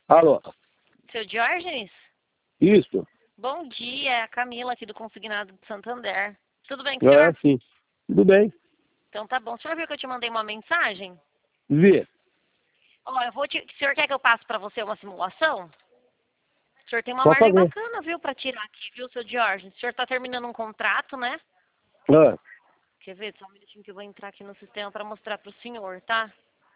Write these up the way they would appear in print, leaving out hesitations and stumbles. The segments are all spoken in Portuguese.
Alô? Seu Diógenes? Isso? Bom dia, é a Camila aqui do Consignado de Santander. Tudo bem com o Ah, senhor? sim. Tudo bem? Então tá bom. O senhor viu que eu te mandei uma mensagem? Vê. Ó, o senhor quer que eu passe pra você uma simulação? O senhor tem uma Pode margem fazer. bacana, viu, pra tirar aqui, viu, seu Diógenes? O senhor tá terminando um contrato, né? Ah, Quer ver? Só um minutinho que eu vou entrar aqui no sistema pra mostrar pro senhor, tá?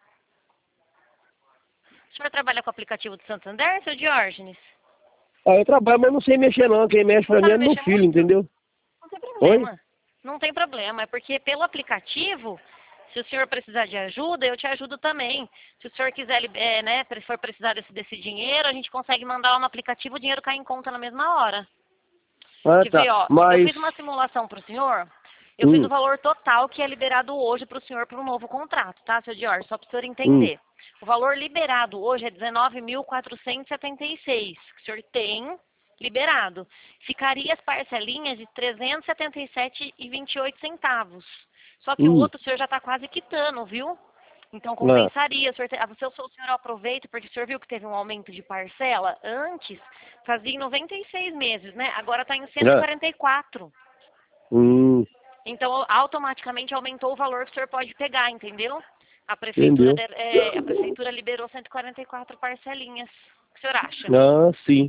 O senhor trabalha com o aplicativo do Santander, seu Diógenes? eu trabalho, mas não sei mexer não. Quem mexe Não pra mim é sabe meu mexer filho, muito? entendeu? Não tem Oi? problema. Não tem problema. É porque pelo aplicativo, se o senhor precisar de ajuda, eu te ajudo também. Se o senhor quiser, né, for precisar desse dinheiro, a gente consegue mandar lá no aplicativo, o dinheiro cai em conta na mesma hora. Ah, Quer tá. ver, ó, eu Mas... fiz uma simulação para o senhor, eu fiz o Hum, valor total que é liberado hoje para o senhor para um novo contrato, tá, seu Dior? Só para o senhor hum, entender. O valor liberado hoje é 19.476, que o senhor tem liberado. Ficaria as parcelinhas de 377,28 centavos. Só que o hum. outro o senhor já está quase quitando, viu? Então Ah, compensaria. O senhor aproveita, porque o senhor viu que teve um aumento de parcela. Antes fazia em 96 meses, né? Agora está em ah, 144. hum, Então automaticamente aumentou o valor que o senhor pode pegar, entendeu? entendeu? A prefeitura liberou 144 parcelinhas. O que o senhor acha? Ah, sim.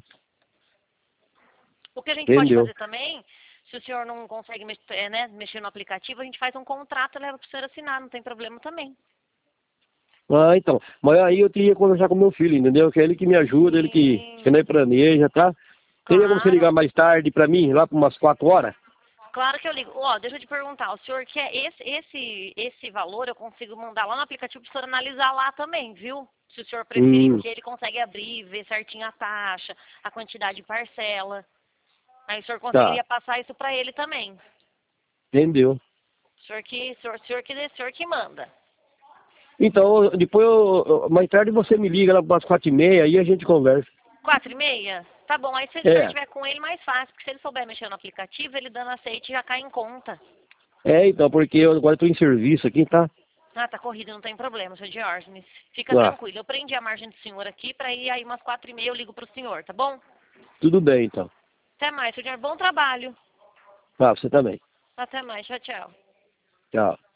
O que a gente pode Entendeu? fazer também, se o senhor não consegue né, mexer no aplicativo, a gente faz um contrato e leva para o senhor assinar, não tem problema também. Ah, então. Mas aí eu teria que conversar com meu filho, entendeu? Que é ele que me ajuda, ele que Sim, nós planeja, tá? Teria como você ligar claro. mais tarde pra mim, lá por umas 4 horas? Claro que eu ligo. Ó, deixa eu te perguntar, o senhor quer esse valor, eu consigo mandar lá no aplicativo para o senhor analisar lá também, viu? Se o senhor preferir, Hum, porque ele consegue abrir, ver certinho a taxa, a quantidade de parcela. Aí o senhor tá. conseguiria passar isso para ele também. Entendeu? O senhor que manda. Então, depois, mais tarde você me liga lá para 4h30, aí a gente conversa. 4h30? Tá bom, aí se o senhor É, estiver com ele, mais fácil, porque se ele souber mexer no aplicativo, ele dando aceite já cai em conta. então, porque eu agora estou em serviço aqui, tá? Ah, tá corrido, não tem problema, seu Diógenes. Fica Ah, tranquilo. Eu prendi a margem do senhor aqui para ir aí umas 4h30 eu ligo pro senhor, tá bom? tudo bem, então. Até mais, seu Diógenes. Bom trabalho. Ah, você também. Até mais. Tchau, tchau. Tchau.